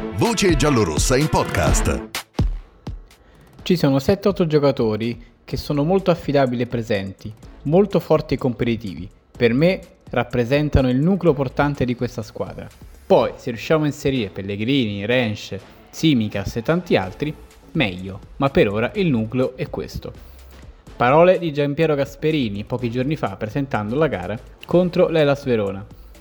Voce giallorossa in podcast. Ci sono 7-8 giocatori che sono molto affidabili e presenti, molto forti e competitivi. Per me rappresentano il nucleo portante di questa squadra. Poi, se riusciamo a inserire Pellegrini, Rensch, Tsimikas e tanti altri, meglio, ma per ora il nucleo è questo. Parole di Giampiero Gasperini pochi giorni fa presentando la gara contro l'Hellas Verona.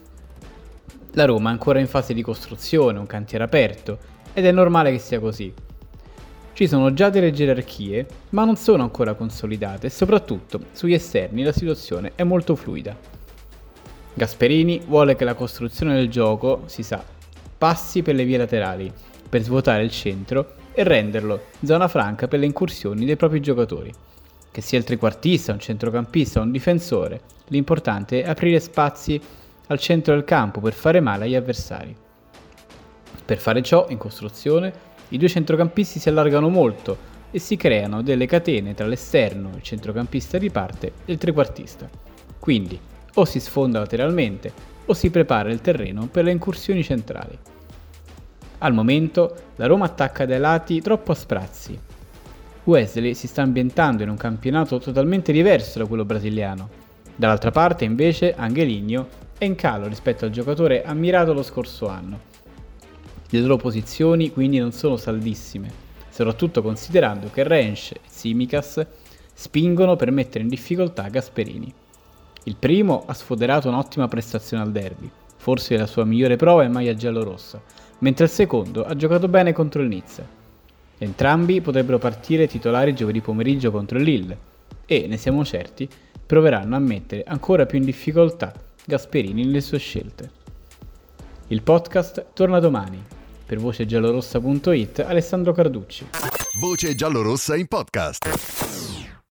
La Roma è ancora in fase di costruzione, un cantiere aperto, ed è normale che sia così. Ci sono già delle gerarchie, ma non sono ancora consolidate e soprattutto sugli esterni la situazione è molto fluida. Gasperini vuole che la costruzione del gioco, si sa, passi per le vie laterali, per svuotare il centro e renderlo zona franca per le incursioni dei propri giocatori. Che sia il trequartista, un centrocampista o un difensore, l'importante è aprire spazi al centro del campo per fare male agli avversari. Per fare ciò, in costruzione, i due centrocampisti si allargano molto e si creano delle catene tra l'esterno, il centrocampista di parte e il trequartista. Quindi, o si sfonda lateralmente o si prepara il terreno per le incursioni centrali. Al momento, la Roma attacca dai lati troppo a sprazzi. Wesley si sta ambientando in un campionato totalmente diverso da quello brasiliano. Dall'altra parte, invece, Angelino è in calo rispetto al giocatore ammirato lo scorso anno. Le loro posizioni quindi non sono saldissime, soprattutto considerando che Rensch e Tsimikas spingono per mettere in difficoltà Gasperini. Il primo ha sfoderato un'ottima prestazione al derby, forse la sua migliore prova in maglia giallorossa, mentre il secondo ha giocato bene contro il Nizza. Entrambi potrebbero partire titolari giovedì pomeriggio contro il Lille e, ne siamo certi, proveranno a mettere ancora più in difficoltà Gasperini nelle sue scelte. Il podcast torna domani. Per vocegiallorossa.it Alessandro Carducci. Voce giallorossa in podcast.